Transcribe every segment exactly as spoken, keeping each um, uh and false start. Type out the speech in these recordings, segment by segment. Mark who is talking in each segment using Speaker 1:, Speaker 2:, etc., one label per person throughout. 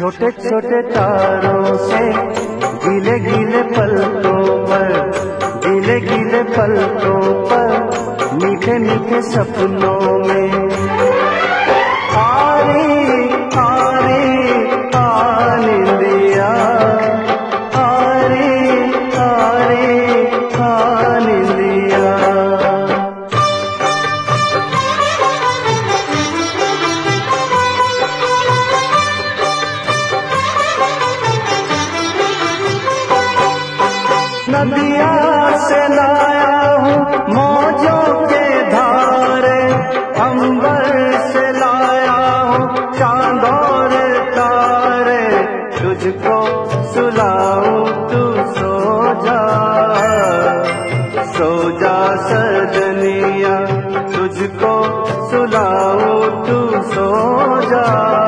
Speaker 1: छोटे छोटे तारों से गीले गीले पलकों पर, गीले गीले पलकों पर मीठे मीठे सपनों में आ रे आ रे आने दिया, आ रे आ रे आने दिया। नदिया से लाया हूँ मौजों के धारे, अंबर से लाया हूँ चांद और तारे, तुझको सुलाऊं तू सो जा, सो जा सजनिया, तुझको सुलाऊं तू सो जा,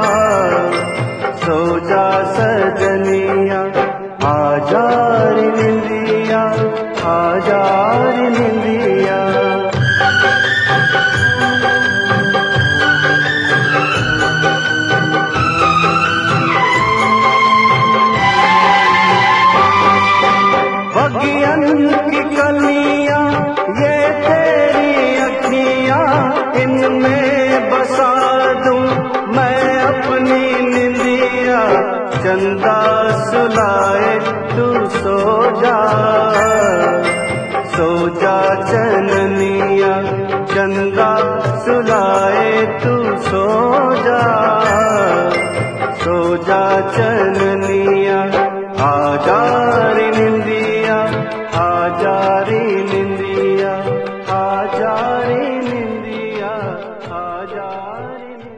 Speaker 1: सो जा सजनिया। आजा रे निंदिया, आजा रे निंदिया। बगियन की कलियां ये तेरी अखियां, इनमें बसा दूं मैं अपनी निंदिया। चंदा सुलाए तू सो जा, सो जा चननिया, चंदा सुलाए तू सो जा, सो जा चननिया। आजा रे निंदिया, आजा रे निंदिया, आजा रे निंदिया, आजा रे निंदिया।